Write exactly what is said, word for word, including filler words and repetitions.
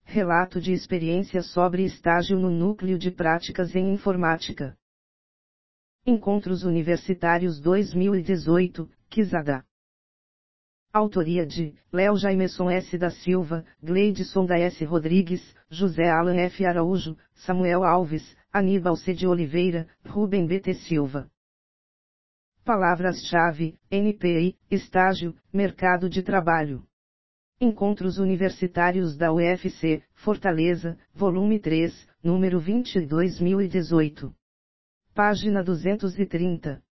Relato de experiência sobre estágio no Núcleo de Práticas em Informática. Encontros Universitários dois mil e dezoito, Quizada. Autoria de Léo Jaimeson S. da Silva, Gleidson da S. Rodrigues, José Alan F. Araújo, Samuel Alves, Aníbal C. de Oliveira, Rubem B. T. Silva. Palavras-chave: N P I, Estágio, Mercado de Trabalho. Encontros Universitários da U F C, Fortaleza, volume três, número vinte, dois mil e dezoito. Página duzentos e trinta.